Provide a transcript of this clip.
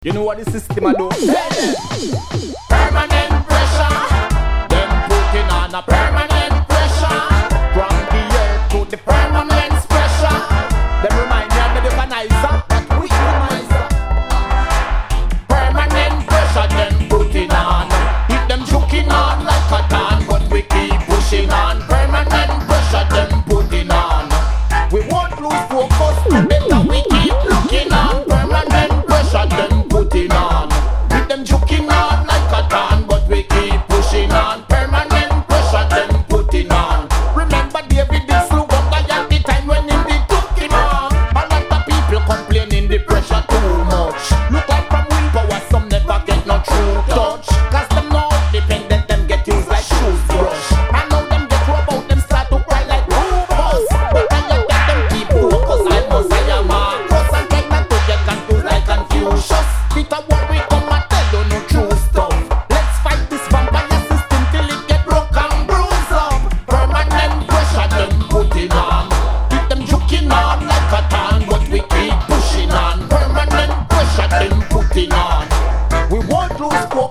You know what the system a do? Permanent pressure. Them putting on a permanent pressure. From the earth to the permanent pressure. Them remind me of the organizer. Which organizer? Permanent pressure them putting on. If them joking on like a tan, but we keep pushing on. Permanent pressure them putting on. We won't lose focus, better we keep looking on. Permanent pressure them putting on. If them joking on like a tan, but we keep pushing on. Permanent pressure them putting on. Remember David did slew up at the time when he did took him on. A lot of people complaining the pressure too much. Look like from willpower some never get no true touch. Cause them now dependent, them get used like toothbrush. I know them get rub out, them start to cry like Rufus. But I let them keep focus like Mosiah Marcus. And try not to get confused like Confucius. Peter worry come and tell you no true stuff. Let's fight this vampire system till it get broke and bruised up. Permanent pressure them putting on. Keep them joking on like a tan, but we keep pushing on. Permanent pressure them putting on. We won't lose focus.